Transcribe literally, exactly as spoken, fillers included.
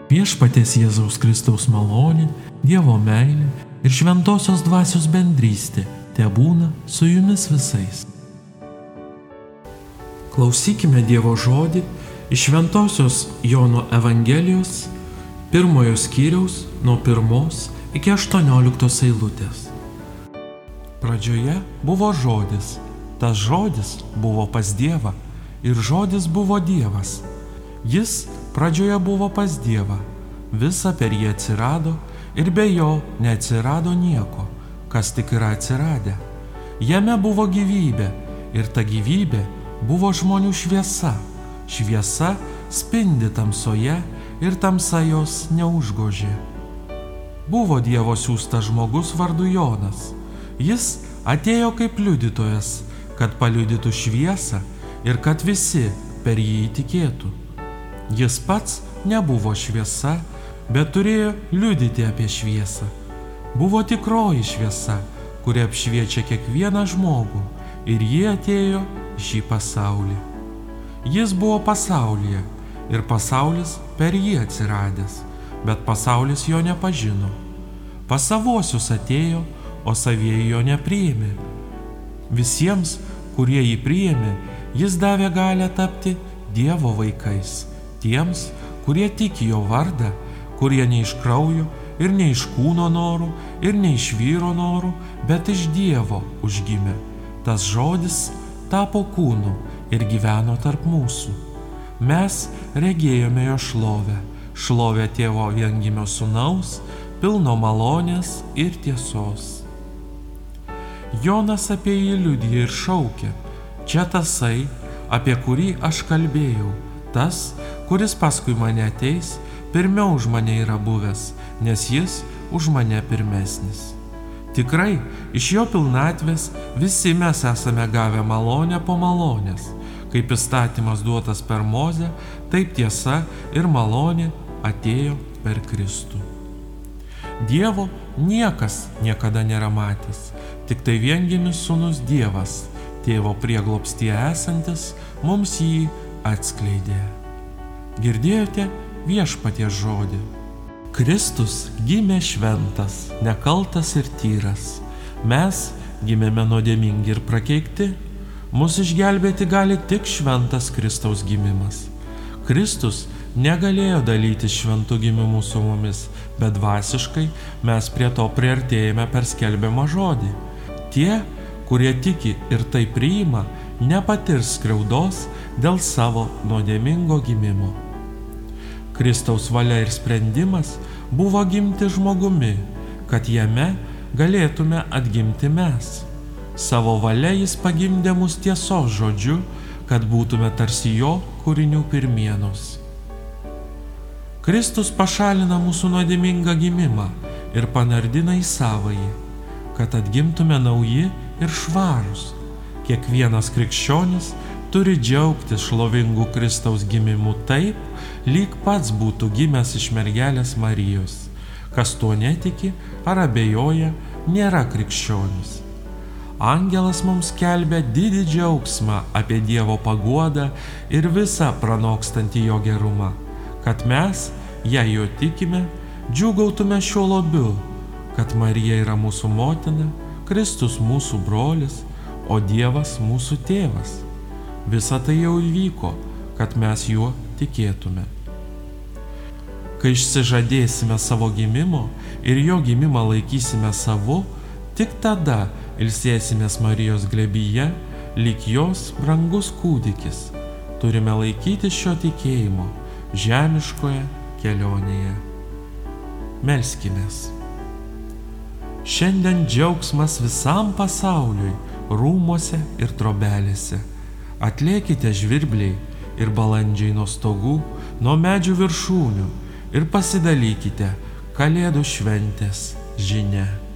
Viešpaties Jėzaus Kristaus malonė, Dievo meilė ir šventosios dvasios bendrystė tebūna su jumis visais. Klausykime Dievo žodį iš šventosios Jono Evangelijos pirmojo skyriaus nuo pirmos iki aštuonioliktos eilutės. Pradžioje buvo žodis, tas žodis buvo pas Dievą ir žodis buvo Dievas. Jis pradžioje buvo pas Dievą, visa per jį atsirado ir be jo neatsirado nieko, kas tik yra atsiradę. Jame buvo gyvybė ir ta gyvybė buvo žmonių šviesa. Šviesa spindi tamsoje ir tamsa jos neužgožė. Buvo Dievo siųstas žmogus vardu Jonas. Jis atėjo kaip liudytojas, kad paliudytų šviesą ir kad visi per jį įtikėtų. Jis pats nebuvo šviesa, bet turėjo liudyti apie šviesą. Buvo tikroji šviesa, kuri apšviečia kiekvieną žmogų, ir ji atėjo į šį pasaulį. Jis buvo pasaulyje ir pasaulis per jį atsiradęs, bet pasaulis jo nepažino. Pas savuosius atėjo, o savieji jo nepriėmė. Visiems, kurie jį priėmė, jis davė galią tapti Dievo vaikais, tiems, kurie tiki jo vardą, kurie ne iš kraujo ir ne iš kūno norų ir ne iš vyro norų, bet iš Dievo užgimė. Tas žodis tapo kūnu ir gyveno tarp mūsų. Mes regėjome jo šlovę, šlovę tėvo viengimio sūnaus, pilno malonės ir tiesos. Jonas apie jį liudija ir šaukė: čia tasai, apie kurį aš kalbėjau, tas, kuris paskui mane ateis, pirmiau už mane yra buvęs, nes jis už mane pirmesnis. Tikrai, iš jo pilnatvės visi mes esame gavę malonę po malonės. Kaip įstatymas duotas per Mozę, taip tiesa ir malonė atėjo per Kristų. Dievo niekas niekada nėra matęs, tik tai viengimis sūnus Dievas, tėvo prieglobstyje esantis, mums jį atskleidė. Girdėjote Viešpaties žodį. Kristus gimė šventas, nekaltas ir tyras. Mes gimėme nuodėmingi ir prakeikti. Mus išgelbėti gali tik šventas Kristaus gimimas. Kristus negalėjo dalytis šventų gimimų su mumis, bet dvasiškai mes prie to priartėjame per skelbiamą žodį. Tie, kurie tiki ir tai priima, nepatirs skriaudos dėl savo nuodėmingo gimimo. Kristaus valia ir sprendimas buvo gimti žmogumi, kad jame galėtume atgimti mes. Savo valia jis pagimdė mus tiesos žodžiu, kad būtume tarsi jo kūrinių pirmienos. Kristus pašalina mūsų nuodėmingą gimimą ir panardina į savąjį, kad atgimtume nauji ir švarūs. Kiekvienas krikščionis turi džiaugtis šlovingu Kristaus gimimu taip, lyg pats būtų gimęs iš mergelės Marijos. Kas tuo netiki ar abejoja, nėra krikščionis. Angelas mums skelbia didį džiaugsmą apie Dievo paguodą ir visą pranokstantį jo gerumą, kad mes, jei jo tikime, džiūgautume šiuo lobiu, kad Marija yra mūsų motina, Kristus mūsų brolis, o Dievas mūsų tėvas. Visa tai jau įvyko, kad mes juo tikėtume. Kai išsižadėsime savo gimimo ir jo gimimą laikysime savu, tik tada ilsėsimės Marijos glėbyje, lyg jos brangus kūdikis. Turime laikyti šio tikėjimo žemiškoje kelionėje. Melskimės. Šiandien džiaugsmas visam pasauliui, rūmuose ir trobelėse. Atlėkite žvirbliai ir balandžiai nuo stogų, nuo medžių viršūnių ir pasidalykite Kalėdų šventės žinia.